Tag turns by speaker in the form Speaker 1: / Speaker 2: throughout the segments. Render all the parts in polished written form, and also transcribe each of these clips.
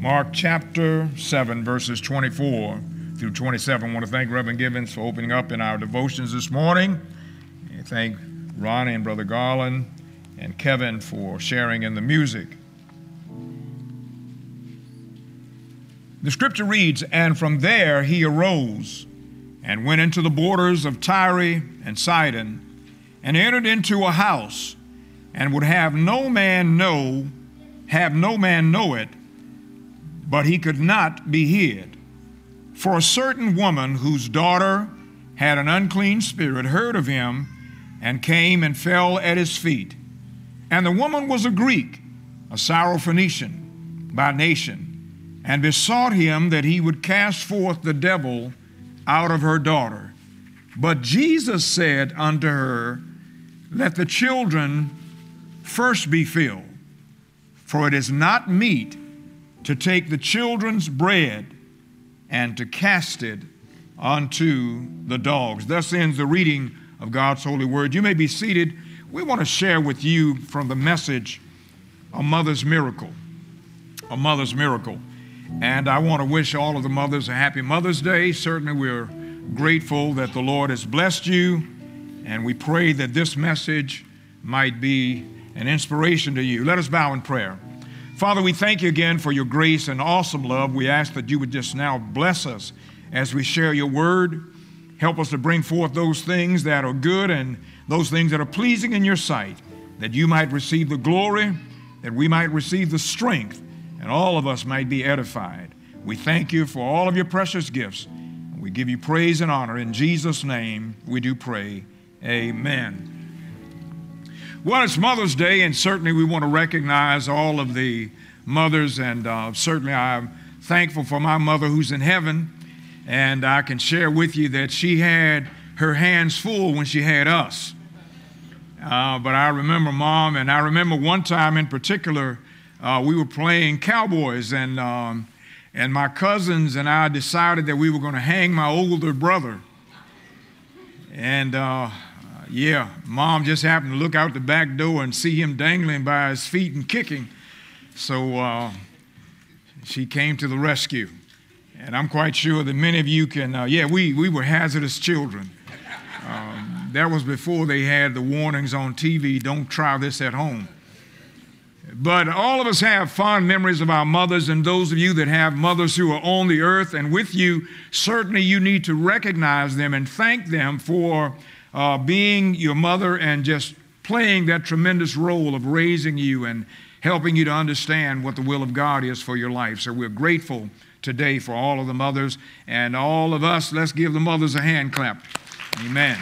Speaker 1: Mark chapter 7, verses 24 through 27. I want to thank Reverend Gibbons for opening up in our devotions this morning. And thank Ronnie and Brother Garland and Kevin for sharing in the music. The scripture reads, "And from there he arose and went into the borders of Tyre and Sidon, and entered into a house, and would have no man know it, but he could not be hid. For a certain woman whose daughter had an unclean spirit heard of him, and came and fell at his feet. And the woman was a Greek, a Syrophoenician by nation, and besought him that he would cast forth the devil out of her daughter. But Jesus said unto her, Let the children first be filled, for it is not meet to take the children's bread and to cast it unto the dogs." Thus ends the reading of God's holy word. You may be seated. We want to share with you from the message, A Mother's Miracle. A Mother's Miracle. And I want to wish all of the mothers a happy Mother's Day. Certainly we're grateful that the Lord has blessed you, and we pray that this message might be an inspiration to you. Let us bow in prayer. Father, we thank you again for your grace and awesome love. We ask that you would just now bless us as we share your word. Help us to bring forth those things that are good and those things that are pleasing in your sight, that you might receive the glory, that we might receive the strength, and all of us might be edified. We thank you for all of your precious gifts. We give you praise and honor. In Jesus' name we do pray. Amen. Well, it's Mother's Day, and certainly we want to recognize all of the mothers, and certainly I'm thankful for my mother who's in heaven, and I can share with you that she had her hands full when she had us. But I remember Mom, and I remember one time in particular, we were playing cowboys, and my cousins and I decided that we were going to hang my older brother. And Mom just happened to look out the back door and see him dangling by his feet and kicking. So she came to the rescue. And I'm quite sure that many of you can, we were hazardous children. That was before they had the warnings on TV, don't try this at home. But all of us have fond memories of our mothers, and those of you that have mothers who are on the earth and with you, certainly you need to recognize them and thank them for being your mother and just playing that tremendous role of raising you and helping you to understand what the will of God is for your life. So we're grateful today for all of the mothers, and all of us, let's give the mothers a hand clap. Amen.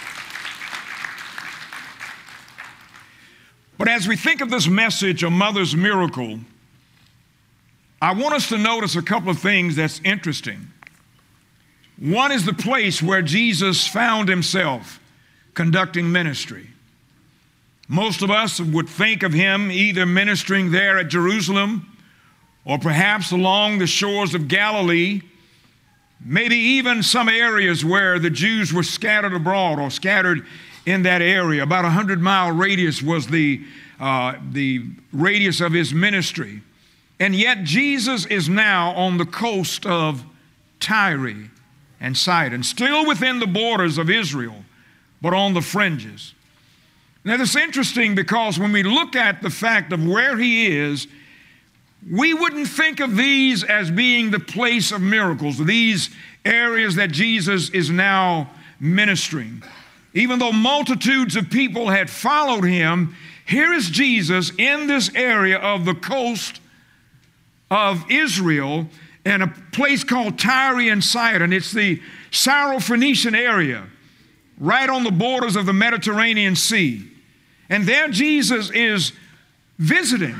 Speaker 1: But as we think of this message, A Mother's Miracle, I want us to notice a couple of things that's interesting. One is the place where Jesus found himself conducting ministry. Most of us would think of him either ministering there at Jerusalem or perhaps along the shores of Galilee, maybe even some areas where the Jews were scattered abroad or scattered in that area. About 100-mile radius was the radius of his ministry. And yet Jesus is now on the coast of Tyre and Sidon, still within the borders of Israel, but on the fringes. Now, that's interesting because when we look at the fact of where he is, we wouldn't think of these as being the place of miracles, these areas that Jesus is now ministering. Even though multitudes of people had followed him, here is Jesus in this area of the coast of Israel in a place called Tyre and Sidon. It's the Syrophoenician area, right on the borders of the Mediterranean Sea. And there Jesus is visiting.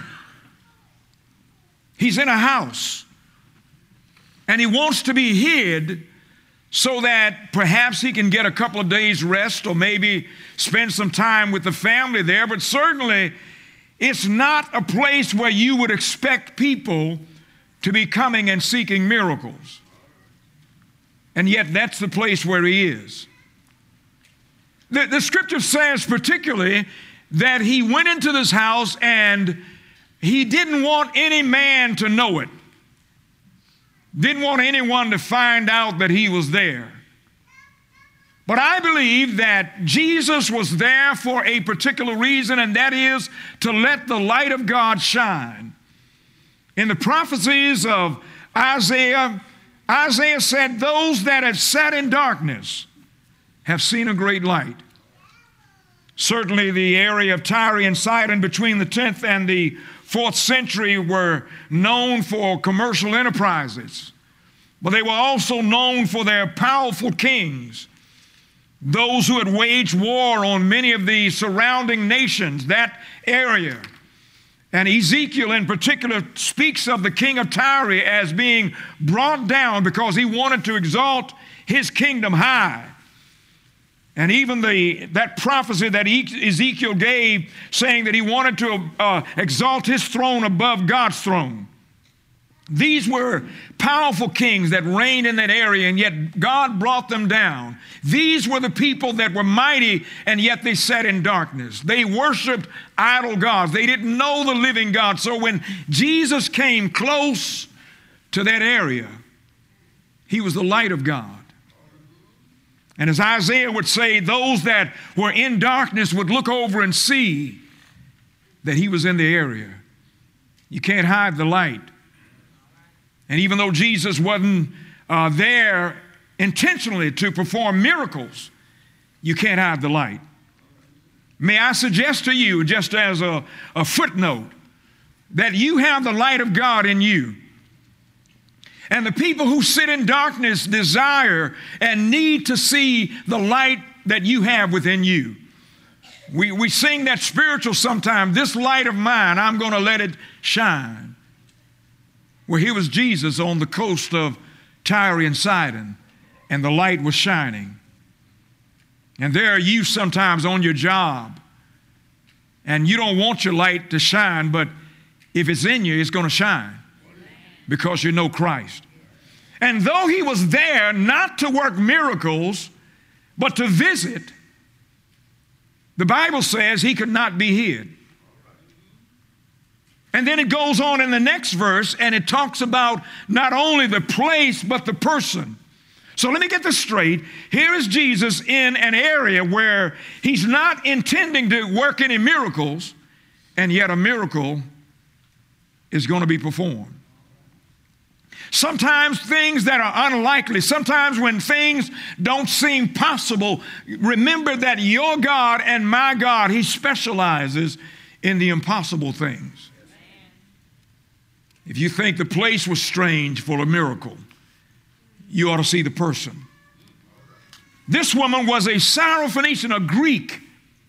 Speaker 1: He's in a house, and he wants to be hid so that perhaps he can get a couple of days rest or maybe spend some time with the family there. But certainly it's not a place where you would expect people to be coming and seeking miracles. And yet that's the place where he is. The scripture says particularly that he went into this house and he didn't want any man to know it. Didn't want anyone to find out that he was there. But I believe that Jesus was there for a particular reason, and that is to let the light of God shine. In the prophecies of Isaiah, Isaiah said, those that have sat in darkness have seen a great light. Certainly the area of Tyre and Sidon between the 10th and the 4th century were known for commercial enterprises, but they were also known for their powerful kings, those who had waged war on many of the surrounding nations, that area. And Ezekiel in particular speaks of the king of Tyre as being brought down because he wanted to exalt his kingdom high. And even that prophecy that Ezekiel gave, saying that he wanted to exalt his throne above God's throne. These were powerful kings that reigned in that area, and yet God brought them down. These were the people that were mighty, and yet they sat in darkness. They worshiped idol gods. They didn't know the living God. So when Jesus came close to that area, he was the light of God. And as Isaiah would say, those that were in darkness would look over and see that he was in the area. You can't hide the light. And even though Jesus wasn't there intentionally to perform miracles, you can't hide the light. May I suggest to you, just as a footnote, that you have the light of God in you. And the people who sit in darkness desire and need to see the light that you have within you. We sing that spiritual sometime, this light of mine, I'm going to let it shine. Well, here was Jesus on the coast of Tyre and Sidon, and the light was shining. And there are you sometimes on your job, and you don't want your light to shine, but if it's in you, it's going to shine because you know Christ. And though he was there not to work miracles, but to visit, the Bible says he could not be hid. And then it goes on in the next verse, and it talks about not only the place, but the person. So let me get this straight. Here is Jesus in an area where he's not intending to work any miracles, and yet a miracle is going to be performed. Sometimes things that are unlikely, sometimes when things don't seem possible, remember that your God and my God, he specializes in the impossible things. If you think the place was strange for a miracle, you ought to see the person. This woman was a Syrophoenician, a Greek,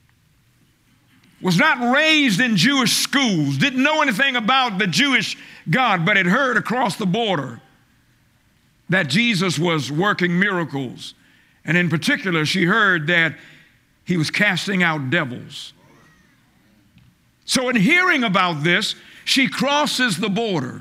Speaker 1: was not raised in Jewish schools, didn't know anything about the Jewish God, but had heard across the border that Jesus was working miracles. And in particular, she heard that he was casting out devils. So in hearing about this, she crosses the border.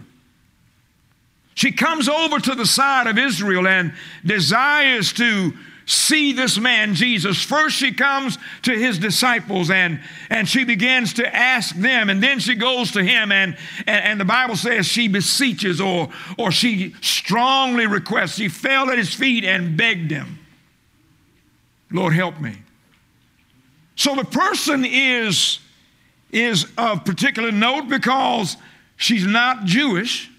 Speaker 1: She comes over to the side of Israel and desires to see this man, Jesus. First, she comes to his disciples and she begins to ask them, and then she goes to him, and the Bible says she beseeches or she strongly requests. She fell at his feet and begged him, Lord, help me. So the person is of particular note because she's not Jewish.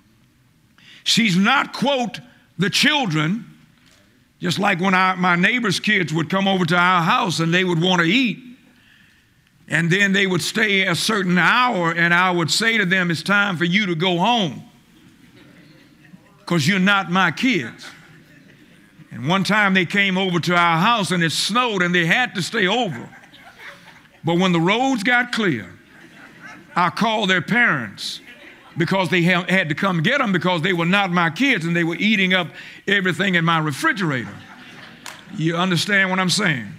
Speaker 1: She's not, quote, the children. Just like when my neighbor's kids would come over to our house and they would want to eat, and then they would stay a certain hour, and I would say to them, it's time for you to go home because you're not my kids. And one time they came over to our house and it snowed and they had to stay over. But when the roads got clear, I called their parents because they had to come get them because they were not my kids and they were eating up everything in my refrigerator. You understand what I'm saying?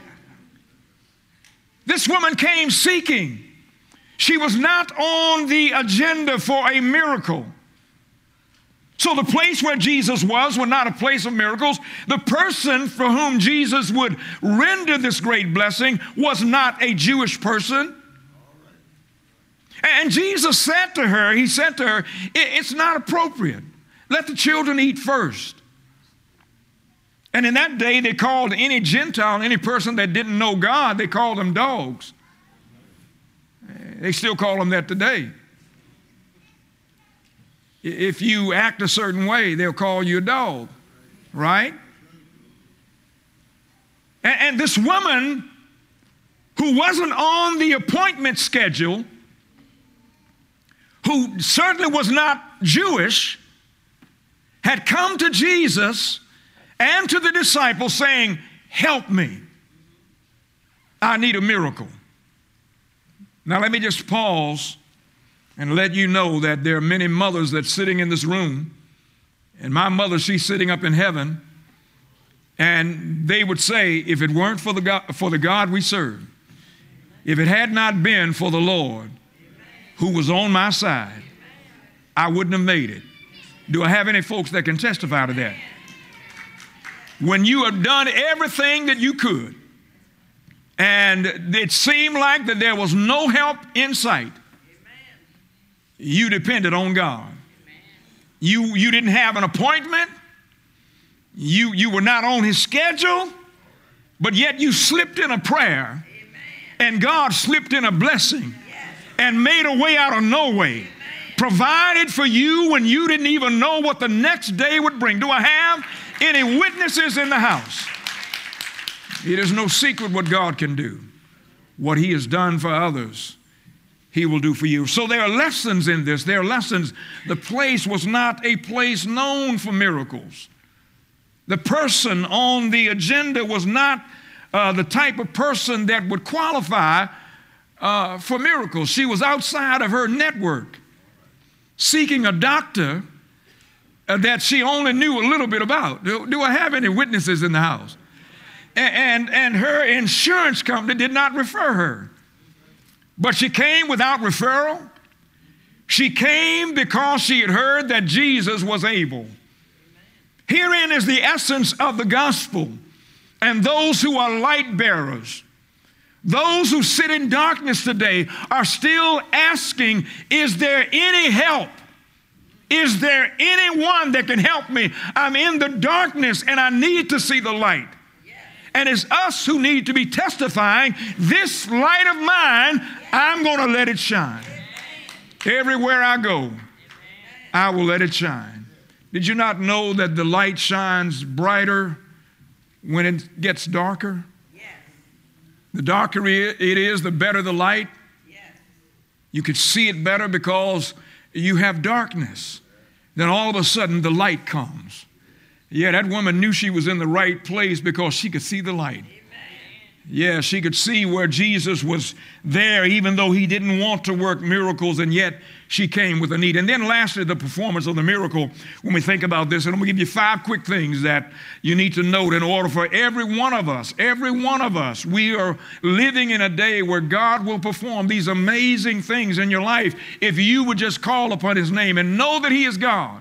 Speaker 1: This woman came seeking. She was not on the agenda for a miracle. So the place where Jesus was not a place of miracles. The person for whom Jesus would render this great blessing was not a Jewish person. And Jesus said to her, it's not appropriate. Let the children eat first. And in that day, they called any Gentile, any person that didn't know God, they called them dogs. They still call them that today. If you act a certain way, they'll call you a dog, right? And this woman who wasn't on the appointment schedule, who certainly was not Jewish, had come to Jesus and to the disciples saying, help me. I need a miracle. Now let me just pause and let you know that there are many mothers that's sitting in this room, and my mother, she's sitting up in heaven, and they would say, if it weren't for the God we serve, if it had not been for the Lord who was on my side, I wouldn't have made it. Do I have any folks that can testify to that? When you have done everything that you could, and it seemed like that there was no help in sight, you depended on God. You didn't have an appointment. You were not on his schedule, but yet you slipped in a prayer, and God slipped in a blessing and made a way out of no way. Provided for you when you didn't even know what the next day would bring. Do I have any witnesses in the house? It is no secret what God can do. What he has done for others, he will do for you. So there are lessons in this. There are lessons. The place was not a place known for miracles. The person on the agenda was not the type of person that would qualify for miracles. She was outside of her network, seeking a doctor that she only knew a little bit about. Do I have any witnesses in the house? And her insurance company did not refer her. But she came without referral. She came because she had heard that Jesus was able. Herein is the essence of the gospel. And those who are light bearers, those who sit in darkness today, are still asking, is there any help? Is there anyone that can help me? I'm in the darkness and I need to see the light. And it's us who need to be testifying, this light of mine, I'm going to let it shine. Everywhere I go, I will let it shine. Did you not know that the light shines brighter when it gets darker? The darker it is, the better the light. You could see it better because you have darkness. Then all of a sudden the light comes. Yeah, that woman knew she was in the right place because she could see the light. Yeah, she could see where Jesus was there, even though he didn't want to work miracles, and yet she came with a need. And then lastly, the performance of the miracle, when we think about this, and I'm going to give you 5 quick things that you need to note in order for every one of us, we are living in a day where God will perform these amazing things in your life if you would just call upon his name and know that he is God.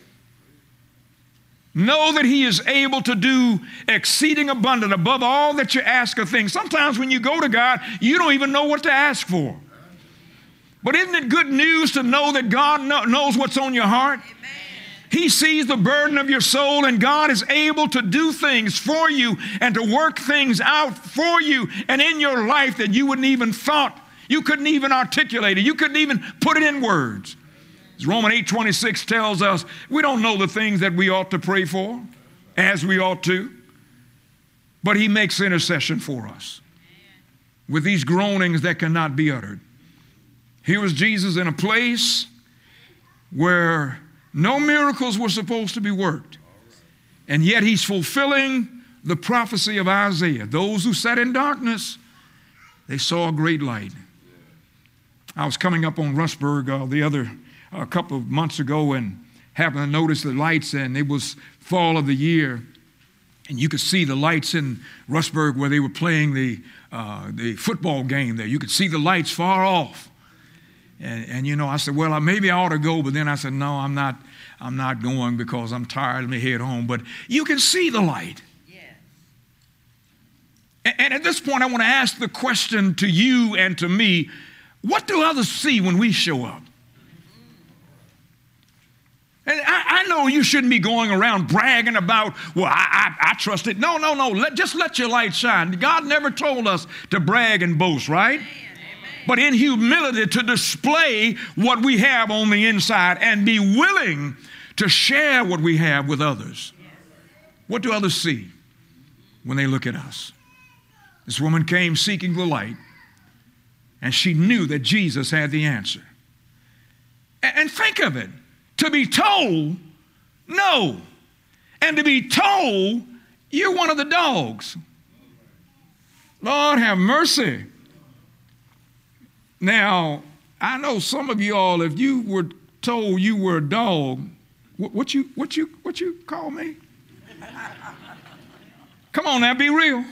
Speaker 1: Know that he is able to do exceeding abundant above all that you ask or think. Sometimes when you go to God, you don't even know what to ask for. But isn't it good news to know that God knows what's on your heart? Amen. He sees the burden of your soul, and God is able to do things for you and to work things out for you and in your life that you wouldn't even thought, you couldn't even articulate it. You couldn't even put it in words. As Romans 8:26 tells us, we don't know the things that we ought to pray for as we ought to, but he makes intercession for us with these groanings that cannot be uttered. Here was Jesus in a place where no miracles were supposed to be worked, and yet he's fulfilling the prophecy of Isaiah. Those who sat in darkness, they saw a great light. I was coming up on Rustburg a couple of months ago and happened to notice the lights, and it was fall of the year, and you could see the lights in Rustburg where they were playing the football game there. You could see the lights far off. And you know, I said, well, maybe I ought to go, but then I said, no, I'm not going because I'm tired. Let me head home. But you can see the light. Yeah. And at this point, I want to ask the question to you and to me, what do others see when we show up? And I I know you shouldn't be going around bragging about, well, I trust it. No. Just let your light shine. God never told us to brag and boast, right? But in humility to display what we have on the inside and be willing to share what we have with others. What do others see when they look at us? This woman came seeking the light, and she knew that Jesus had the answer. And think of it, to be told no, and to be told you're one of the dogs. Lord have mercy. Now, I know some of you all, if you were told you were a dog, what you call me? Come on now, be real.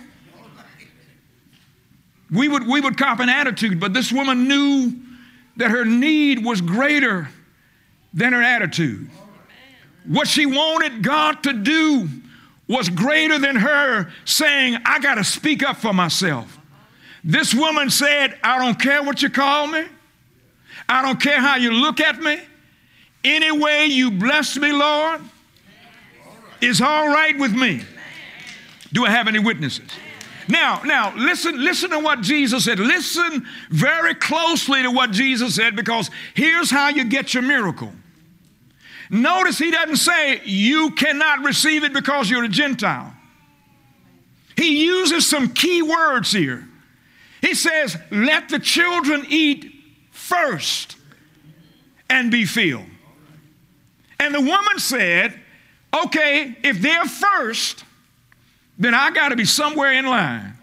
Speaker 1: We would cop an attitude, but this woman knew that her need was greater than her attitude. What she wanted God to do was greater than her saying, I got to speak up for myself. This woman said, I don't care what you call me. I don't care how you look at me. Any way you bless me, Lord, is all right with me. Do I have any witnesses? Now, listen to what Jesus said. Listen very closely to what Jesus said, because here's how you get your miracle. Notice he doesn't say you cannot receive it because you're a Gentile. He uses some key words here. He says, let the children eat first and be filled. And the woman said, okay, if they're first, then I got to be somewhere in line.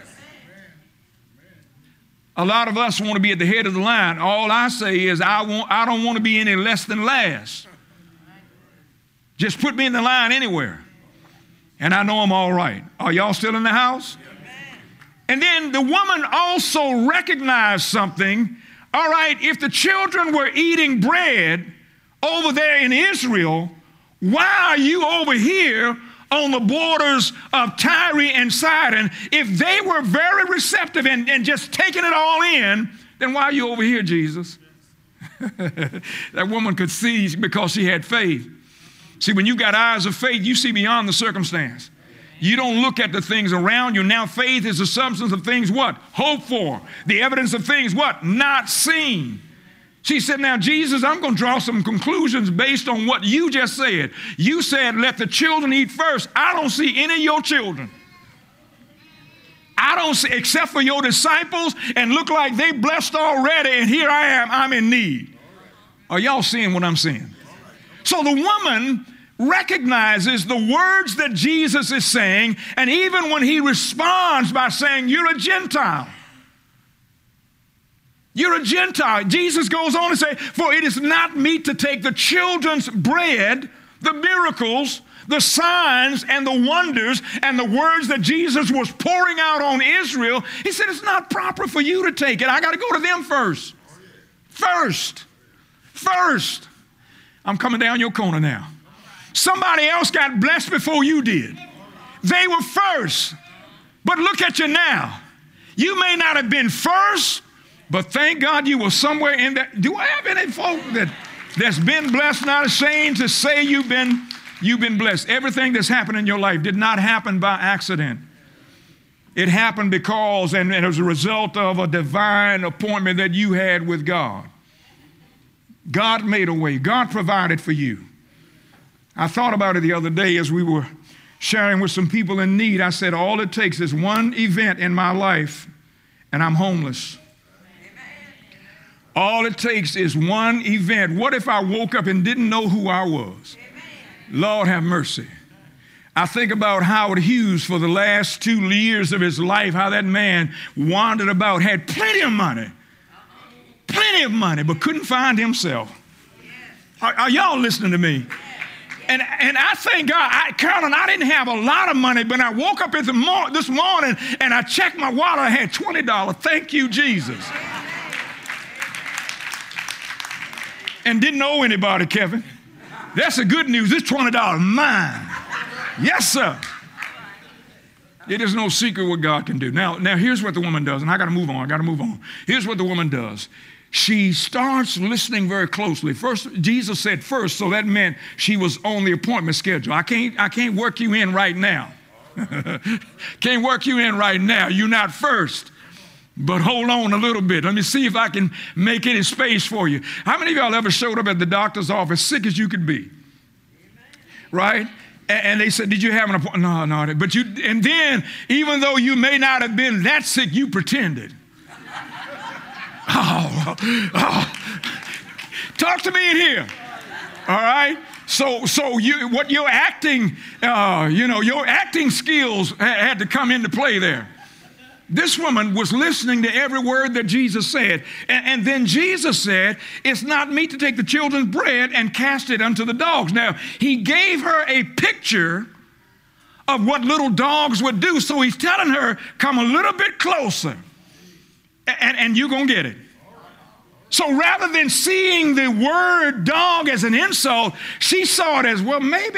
Speaker 1: A lot of us want to be at the head of the line. All I say is I don't want to be any less than last. Just put me in the line anywhere, and I know I'm all right. Are y'all still in the house? And then the woman also recognized something. All right, if the children were eating bread over there in Israel, why are you over here on the borders of Tyre and Sidon? If they were very receptive and just taking it all in, then why are you over here, Jesus? That woman could see because she had faith. See, when you got eyes of faith, you see beyond the circumstance. You don't look at the things around you. Now faith is the substance of things what? Hoped for. The evidence of things what? Not seen. She said, now, Jesus, I'm going to draw some conclusions based on what you just said. You said, let the children eat first. I don't see any of your children. I don't see, except for your disciples, and look like they blessed already, and here I am, I'm in need. Are y'all seeing what I'm seeing? So the woman recognizes the words that Jesus is saying, and even when he responds by saying, you're a Gentile. You're a Gentile. Jesus goes on to say, for it is not meet to take the children's bread, the miracles, the signs and the wonders and the words that Jesus was pouring out on Israel. He said, it's not proper for you to take it. I got to go to them first. First. I'm coming down your corner now. Somebody else got blessed before you did. They were first. But look at you now. You may not have been first, but thank God you were somewhere in that. Do I have any folk that's been blessed, not ashamed to say you've been blessed? Everything that's happened in your life did not happen by accident. It happened because and as a result of a divine appointment that you had with God. God made a way. God provided for you. I thought about it the other day as we were sharing with some people in need. I said, all it takes is one event in my life and I'm homeless. All it takes is one event. What if I woke up and didn't know who I was? Lord have mercy. I think about Howard Hughes for the last 2 years of his life, how that man wandered about, had plenty of money, but couldn't find himself. Are y'all listening to me? And I thank God, Carolyn, I didn't have a lot of money, but I woke up this morning and I checked my wallet, I had $20. Thank you, Jesus. And didn't owe anybody, Kevin. That's the good news. This $20 mine. Yes, sir. It is no secret what God can do. Now here's what the woman does, and I got to move on. Here's what the woman does. she starts listening very closely. First, Jesus said first, so that meant she was on the appointment schedule. I can't work you in right now. Can't work you in right now. You're not first. But hold on a little bit. Let me see if I can make any space for you. How many of y'all ever showed up at the doctor's office sick as you could be? Right? And they said, did you have an appointment? No. But you, and then, even though you may not have been that sick, you pretended. Talk to me in here. All right? So your acting, your acting skills had to come into play there. This woman was listening to every word that Jesus said. And then Jesus said, it's not meet to take the children's bread and cast it unto the dogs. Now, he gave her a picture of what little dogs would do. So he's telling her, come a little bit closer and you're going to get it. So rather than seeing the word dog as an insult, she saw it as, well, maybe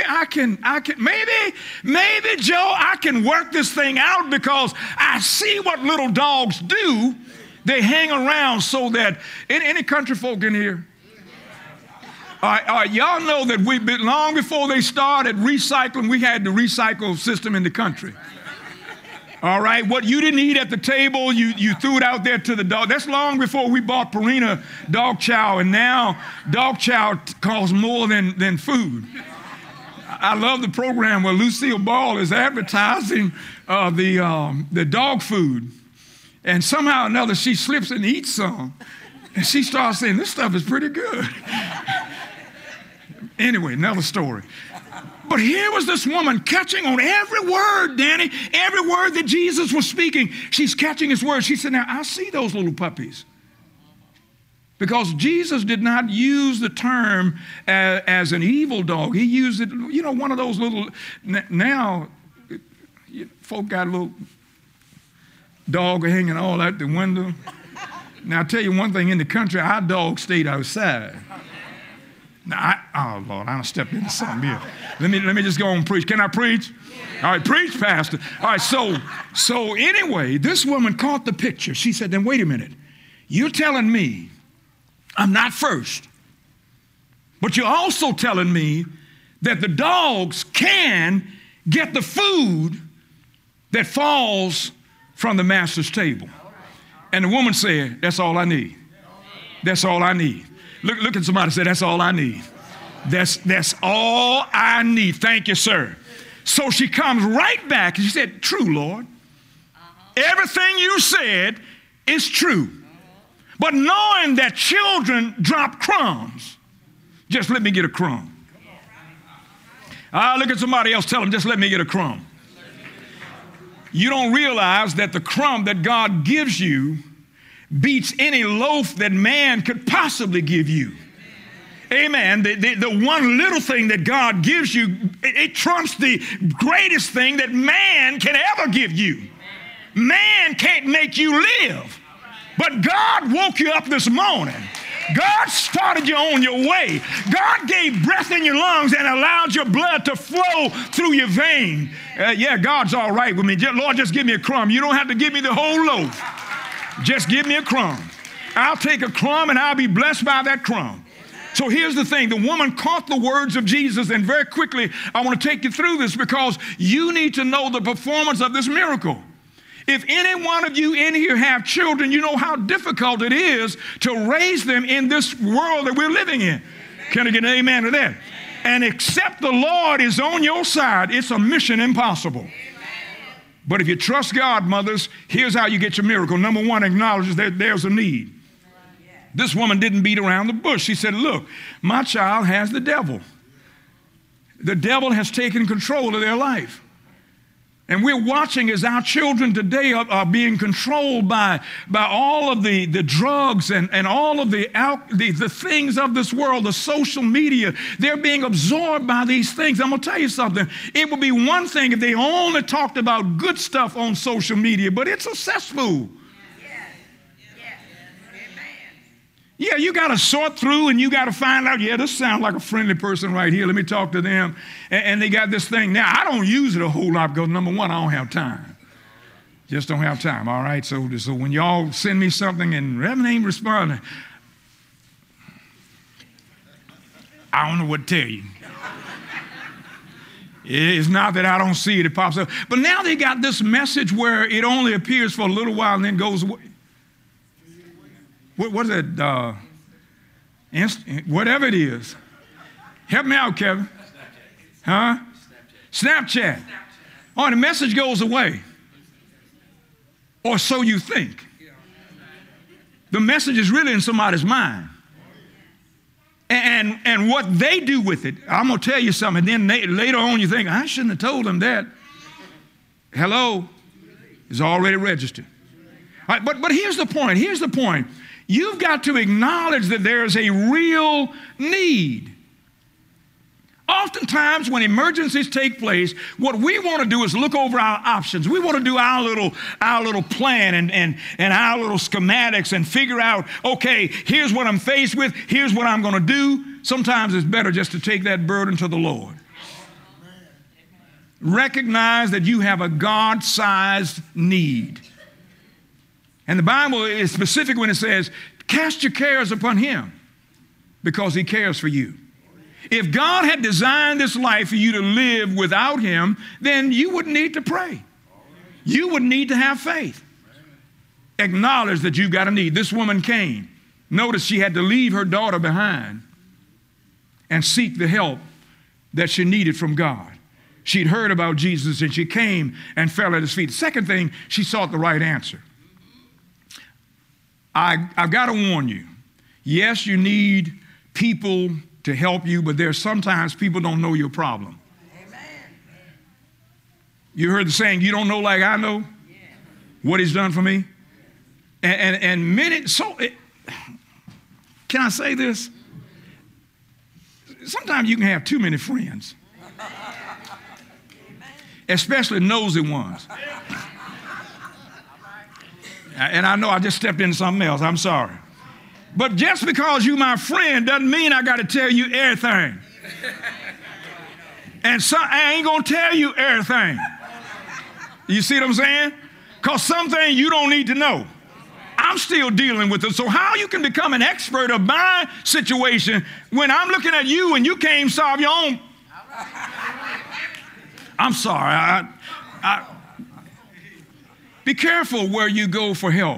Speaker 1: maybe Joe, I can work this thing out because I see what little dogs do. They hang around so that, any country folk in here? All right, y'all know that long before they started recycling, we had the recycle system in the country. All right, what you didn't eat at the table, you threw it out there to the dog. That's long before we bought Purina dog chow, and now dog chow costs more than food. I love the program where Lucille Ball is advertising the dog food, and somehow or another she slips and eats some, and she starts saying, this stuff is pretty good. Anyway, another story. But here was this woman catching on every word, Danny, every word that Jesus was speaking. She's catching his words. She said, now, I see those little puppies. Because Jesus did not use the term as an evil dog. He used it, one of those little, now, folk got a little dog hanging all out the window. Now, I'll tell you one thing, in the country, our dog stayed outside. Now, oh, Lord, I done stepped into something here. Let me just go on and preach. Can I preach? All right, preach, Pastor. All right, so anyway, this woman caught the picture. She said, then wait a minute. You're telling me I'm not first, but you're also telling me that the dogs can get the food that falls from the master's table. And the woman said, that's all I need. That's all I need. Look at somebody and say, that's all I need. That's all I need. Thank you, sir. So she comes right back and she said, true, Lord. Everything you said is true. But knowing that children drop crumbs, just let me get a crumb. Look at somebody else, tell them, just let me get a crumb. You don't realize that the crumb that God gives you beats any loaf that man could possibly give you. Amen. The one little thing that God gives you, it trumps the greatest thing that man can ever give you. Man can't make you live. But God woke you up this morning. God started you on your way. God gave breath in your lungs and allowed your blood to flow through your vein. God's all right with me. Lord, just give me a crumb. You don't have to give me the whole loaf. Just give me a crumb. I'll take a crumb and I'll be blessed by that crumb. So here's the thing. The woman caught the words of Jesus, and very quickly, I want to take you through this because you need to know the performance of this miracle. If any one of you in here have children, you know how difficult it is to raise them in this world that we're living in. Can I get an amen to that? And except the Lord is on your side, it's a mission impossible. But if you trust God, mothers, here's how you get your miracle. Number one, acknowledges that there's a need. This woman didn't beat around the bush. She said, look, my child has the devil. The devil has taken control of their life. And we're watching as our children today are being controlled by all of the drugs and all of the things of this world, the social media. They're being absorbed by these things. I'm going to tell you something. It would be one thing if they only talked about good stuff on social media, but it's a cesspool. Yeah, you got to sort through and you got to find out, this sounds like a friendly person right here. Let me talk to them. And they got this thing. Now, I don't use it a whole lot because, number one, I don't have time. Just don't have time, all right? So when y'all send me something and Reverend ain't responding, I don't know what to tell you. It's not that I don't see it, it pops up. But now they got this message where it only appears for a little while and then goes away. What is it? Whatever it is. Help me out, Kevin. Huh? Snapchat. Oh, the message goes away. Or so you think. The message is really in somebody's mind. And what they do with it, I'm going to tell you something. And then later on you think, I shouldn't have told them that. Hello? It's already registered. All right, but here's the point. Here's the point. You've got to acknowledge that there is a real need. Oftentimes when emergencies take place, what we want to do is look over our options. We want to do our little plan and our little schematics and figure out, okay, here's what I'm faced with, here's what I'm going to do. Sometimes it's better just to take that burden to the Lord. Recognize that you have a God-sized need. And the Bible is specific when it says, cast your cares upon him because he cares for you. If God had designed this life for you to live without him, then you wouldn't need to pray. You would need to have faith. Acknowledge that you've got a need. This woman came. Notice she had to leave her daughter behind and seek the help that she needed from God. She'd heard about Jesus and she came and fell at his feet. Second thing, she sought the right answer. I've got to warn you. Yes, you need people to help you, but there's sometimes people don't know your problem. Amen. You heard the saying, you don't know like I know what he's done for me. And many, can I say this? Sometimes you can have too many friends, especially nosy ones. And I know I just stepped into something else. I'm sorry. But just because you my friend doesn't mean I got to tell you everything. And so I ain't going to tell you everything. You see what I'm saying? Because some things you don't need to know. I'm still dealing with it. So how you can become an expert of my situation when I'm looking at you and you can't solve your own? I'm sorry. Be careful where you go for help.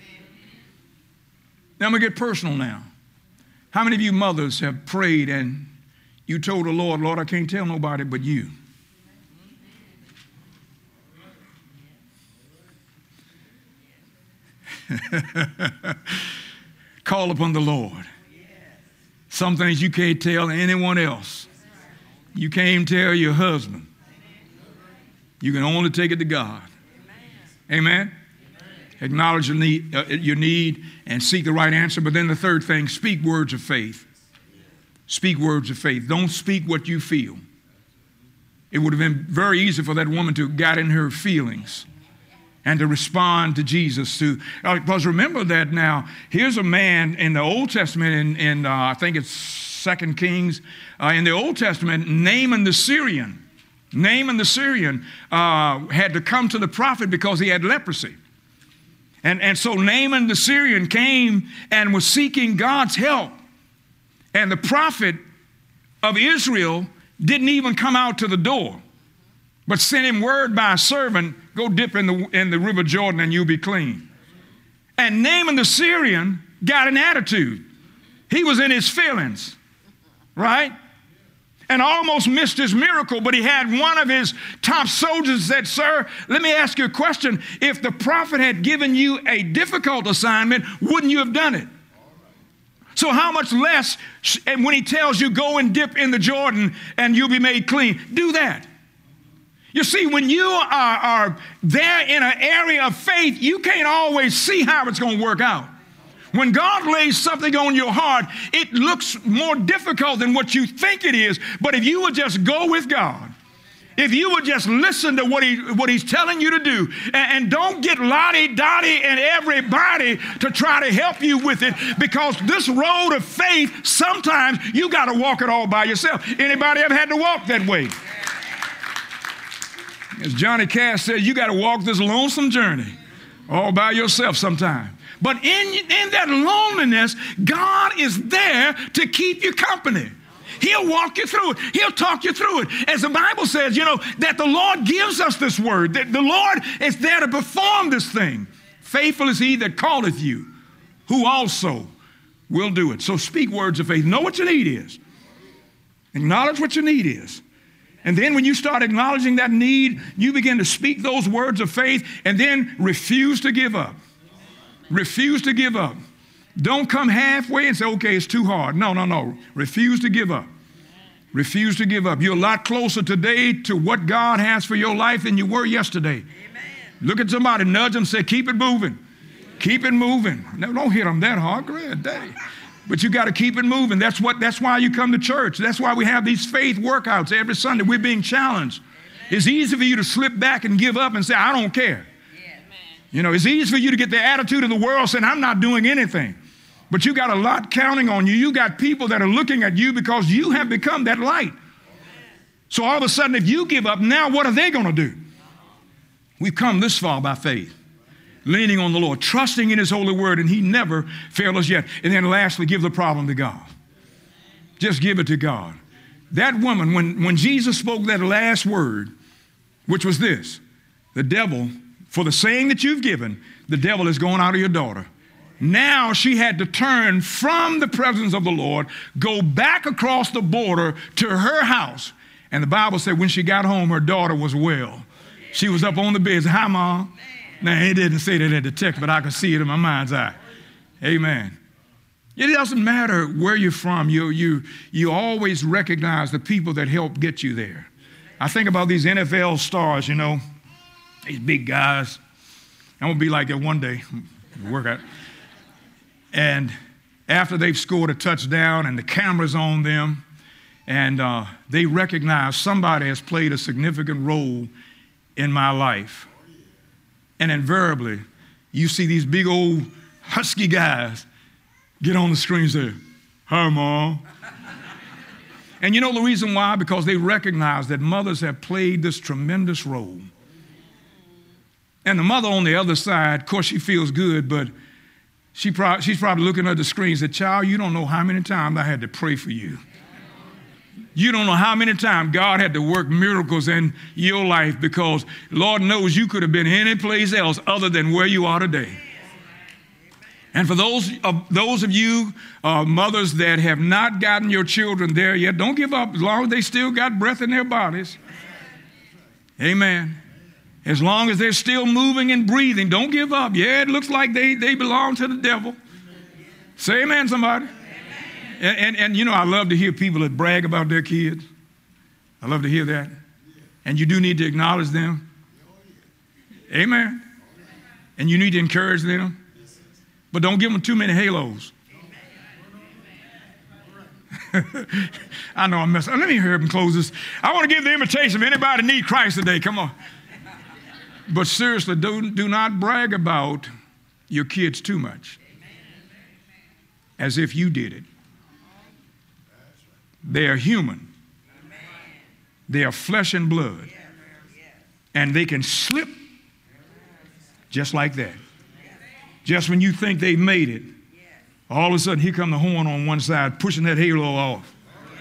Speaker 1: Now I'm going to get personal now. How many of you mothers have prayed and you told the Lord, Lord, I can't tell nobody but you? Call upon the Lord. Some things you can't tell anyone else. You can't even tell your husband. You can only take it to God. Amen? Acknowledge your need and seek the right answer. But then the third thing, speak words of faith. Speak words of faith. Don't speak what you feel. It would have been very easy for that woman to have got in her feelings and to respond to Jesus. Because remember that now, here's a man in the Old Testament, in I think it's 2 Kings, in the Old Testament, Naaman the Syrian. Naaman the Syrian had to come to the prophet because he had leprosy. And so Naaman the Syrian came and was seeking God's help. And the prophet of Israel didn't even come out to the door, but sent him word by a servant, go dip in the river Jordan and you'll be clean. And Naaman the Syrian got an attitude. He was in his feelings, right? And almost missed his miracle, but he had one of his top soldiers said, sir, let me ask you a question. If the prophet had given you a difficult assignment, wouldn't you have done it? So how much less when he tells you go and dip in the Jordan and you'll be made clean, do that. You see, when you are there in an area of faith, you can't always see how it's going to work out. When God lays something on your heart, it looks more difficult than what you think it is. But if you would just go with God, if you would just listen to what he's telling you to do, and don't get lottie-dottie and everybody to try to help you with it, because this road of faith, sometimes you got to walk it all by yourself. Anybody ever had to walk that way? As Johnny Cash said, you got to walk this lonesome journey all by yourself sometime. But in that loneliness, God is there to keep you company. He'll walk you through it. He'll talk you through it. As the Bible says, that the Lord gives us this word, that the Lord is there to perform this thing. Faithful is he that calleth you, who also will do it. So speak words of faith. Know what your need is. Acknowledge what your need is. And then when you start acknowledging that need, you begin to speak those words of faith and then refuse to give up. Refuse to give up. Don't come halfway and say, okay, it's too hard. No. Refuse to give up. Refuse to give up. You're a lot closer today to what God has for your life than you were yesterday. Amen. Look at somebody, nudge them, say, keep it moving. Keep it moving. No, don't hit them that hard. Great day. But you got to keep it moving. That's why you come to church. That's why we have these faith workouts every Sunday. We're being challenged. Amen. It's easy for you to slip back and give up and say, I don't care. Yeah. It's easy for you to get the attitude of the world saying, I'm not doing anything. But you got a lot counting on you. You got people that are looking at you because you have become that light. So all of a sudden, if you give up, now what are they going to do? We've come this far by faith, leaning on the Lord, trusting in his holy word, and he never failed us yet. And then lastly, give the problem to God. Just give it to God. That woman, when Jesus spoke that last word, which was this, the devil, for the saying that you've given, the devil is going out of your daughter. Now she had to turn from the presence of the Lord, go back across the border to her house. And the Bible said when she got home, her daughter was well. She was up on the bed. Said, hi, Mom. Now, he didn't say that at the text, but I could see it in my mind's eye. Amen. It doesn't matter where you're from. You always recognize the people that help get you there. I think about these NFL stars, these big guys. I'm going to be like that one day. Work out. And after they've scored a touchdown and the camera's on them, and they recognize somebody has played a significant role in my life. And invariably, you see these big old husky guys get on the screen and say, hi, Mom. And you know the reason why? Because they recognize that mothers have played this tremendous role. And the mother on the other side, of course, she feels good, but she's probably looking at the screen and said, child, you don't know how many times I had to pray for you. You don't know how many times God had to work miracles in your life because Lord knows you could have been any place else other than where you are today. And for those of you mothers that have not gotten your children there yet, don't give up as long as they still got breath in their bodies. Amen. As long as they're still moving and breathing, don't give up. Yeah, it looks like they belong to the devil. Say amen, somebody. And I love to hear people that brag about their kids. I love to hear that. And you do need to acknowledge them. Amen. And you need to encourage them. But don't give them too many halos. I know I'm messing. Let me hear him close this. I want to give the invitation if anybody need Christ today. Come on. But seriously, do not brag about your kids too much. As if you did it. They are human. They are flesh and blood. And they can slip just like that. Just when you think they've made it, all of a sudden, here come the horn on one side, pushing that halo off.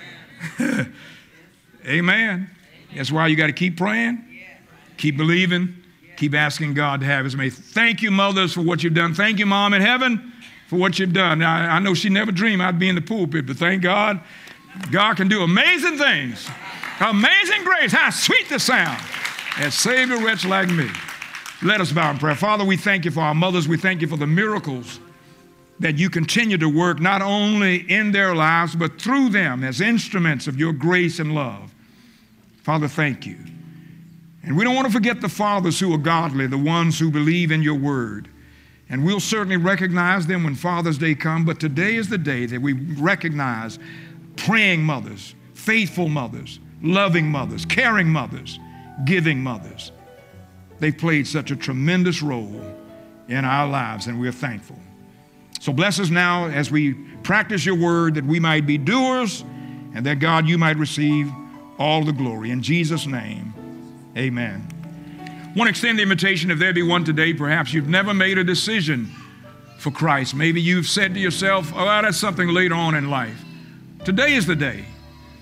Speaker 1: Amen. That's why you got to keep praying, keep believing, keep asking God to have his way. Thank you, mothers, for what you've done. Thank you, Mom in heaven, for what you've done. Now, I know she never dreamed I'd be in the pulpit, but thank God, God can do amazing things. Amazing grace, how sweet the sound that saved a wretch like me. Let us bow in prayer. Father, we thank you for our mothers. We thank you for the miracles that you continue to work not only in their lives, but through them as instruments of your grace and love. Father, thank you. And we don't want to forget the fathers who are godly, the ones who believe in your word. And we'll certainly recognize them when Father's Day comes, but today is the day that we recognize praying mothers, faithful mothers, loving mothers, caring mothers, giving mothers. They've played such a tremendous role in our lives, and we're thankful. So bless us now as we practice your word, that we might be doers, and that, God, you might receive all the glory. In Jesus' name, amen. I want to extend the invitation, if there be one today, perhaps you've never made a decision for Christ. Maybe you've said to yourself, oh, that's something later on in life. Today is the day.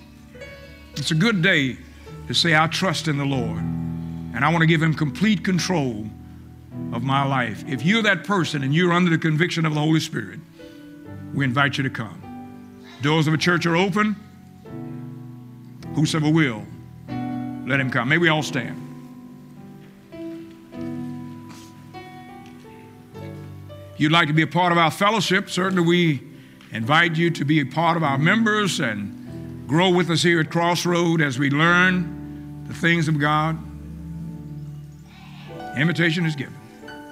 Speaker 1: It's a good day to say, I trust in the Lord, and I want to give him complete control of my life. If you're that person and you're under the conviction of the Holy Spirit, we invite you to come. Doors of a church are open. Whosoever will, let him come. May we all stand. If you'd like to be a part of our fellowship, certainly we invite you to be a part of our members and grow with us here at Crossroad as we learn the things of God. The invitation is given.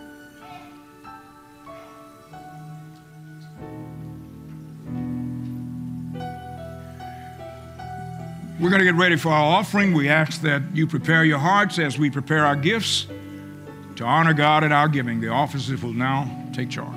Speaker 1: We're going to get ready for our offering. We ask that you prepare your hearts as we prepare our gifts to honor God in our giving. The officers will now take charge.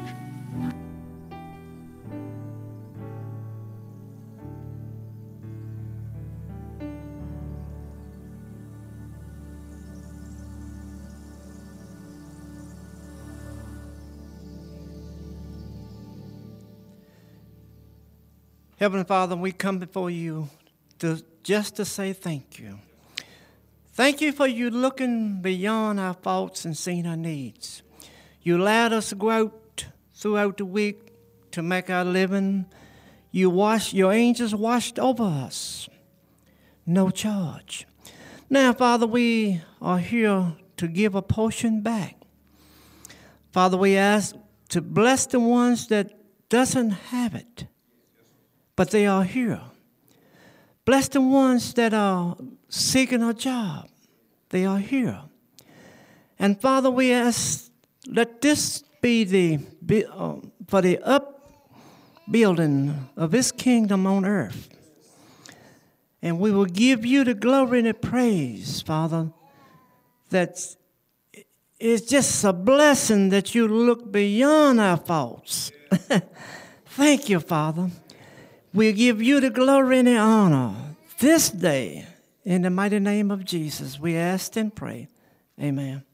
Speaker 2: Heavenly Father, we come before you just to say thank you. Thank you for you looking beyond our faults and seeing our needs. You allowed us to go out throughout the week to make our living. Your angels watched over us. No charge. Now, Father, we are here to give a portion back. Father, we ask to bless the ones that doesn't have it, but they are here. Bless the ones that are seeking a job. They are here. And Father, we ask, let this be for the upbuilding of this kingdom on earth. And we will give you the glory and the praise, Father, that it's just a blessing that you look beyond our faults. Thank you, Father. We give you the glory and the honor this day. In the mighty name of Jesus, we ask and pray. Amen.